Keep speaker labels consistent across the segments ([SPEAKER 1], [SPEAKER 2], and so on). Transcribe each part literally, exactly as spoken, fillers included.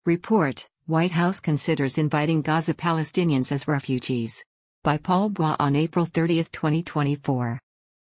[SPEAKER 1] Report: White House considers inviting Gaza Palestinians as refugees. By Paul Bois on April thirtieth, twenty twenty-four.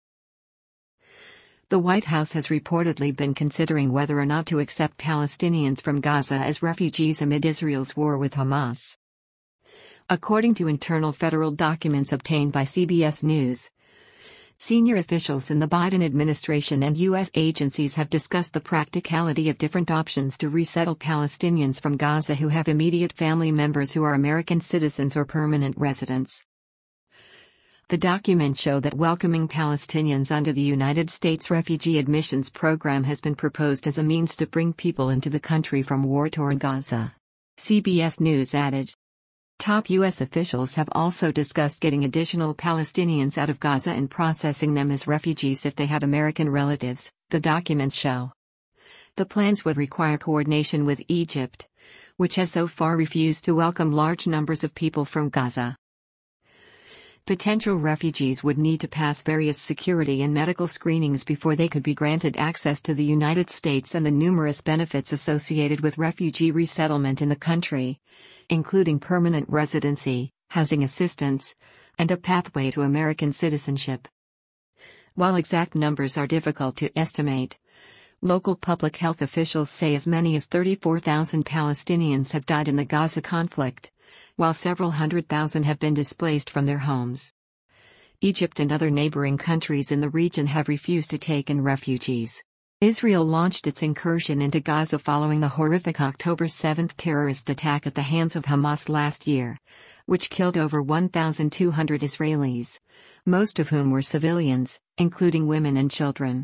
[SPEAKER 1] The White House has reportedly been considering whether or not to accept Palestinians from Gaza as refugees amid Israel's war with Hamas. According to internal federal documents obtained by C B S News, senior officials in the Biden administration and U S agencies have discussed the practicality of different options to resettle Palestinians from Gaza who have immediate family members who are American citizens or permanent residents. The documents show that welcoming Palestinians under the United States Refugee Admissions Program has been proposed as a means to bring people into the country from war-torn Gaza. C B S News added. Top U S officials have also discussed getting additional Palestinians out of Gaza and processing them as refugees if they have American relatives, the documents show. The plans would require coordination with Egypt, which has so far refused to welcome large numbers of people from Gaza. Potential refugees would need to pass various security and medical screenings before they could be granted access to the United States and the numerous benefits associated with refugee resettlement in the country, including permanent residency, housing assistance, and a pathway to American citizenship. While exact numbers are difficult to estimate, local public health officials say as many as thirty-four thousand Palestinians have died in the Gaza conflict, while several hundred thousand have been displaced from their homes. Egypt and other neighboring countries in the region have refused to take in refugees. Israel launched its incursion into Gaza following the horrific October seventh terrorist attack at the hands of Hamas last year, which killed over one thousand two hundred Israelis, most of whom were civilians, including women and children.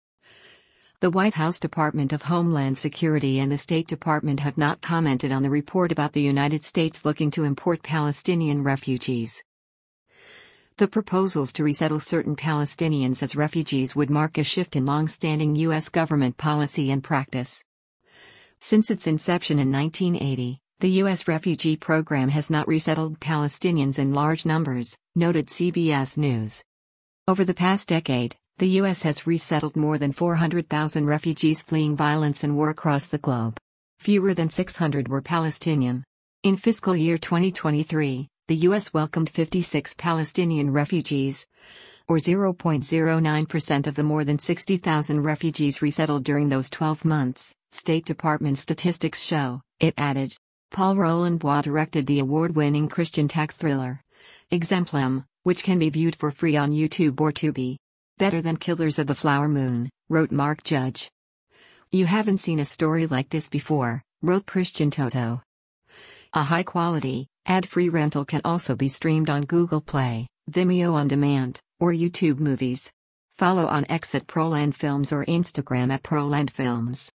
[SPEAKER 1] The White House Department of Homeland Security and the State Department have not commented on the report about the United States looking to import Palestinian refugees. The proposals to resettle certain Palestinians as refugees would mark a shift in long-standing U S government policy and practice. Since its inception in nineteen eighty, the U S refugee program has not resettled Palestinians in large numbers, noted C B S News. Over the past decade, the U S has resettled more than four hundred thousand refugees fleeing violence and war across the globe. Fewer than six hundred were Palestinian. In fiscal year twenty twenty-three, the U S welcomed fifty-six Palestinian refugees, or zero point zero nine percent of the more than sixty thousand refugees resettled during those twelve months, State Department statistics show, it added. Paul Roland Bois directed the award-winning Christian tech thriller, Exemplum, which can be viewed for free on YouTube or Tubi. Better than Killers of the Flower Moon, wrote Mark Judge. You haven't seen a story like this before, wrote Christian Toto. A high-quality, ad-free rental can also be streamed on Google Play, Vimeo On Demand, or YouTube Movies. Follow on X at Proland Films or Instagram at Proland Films.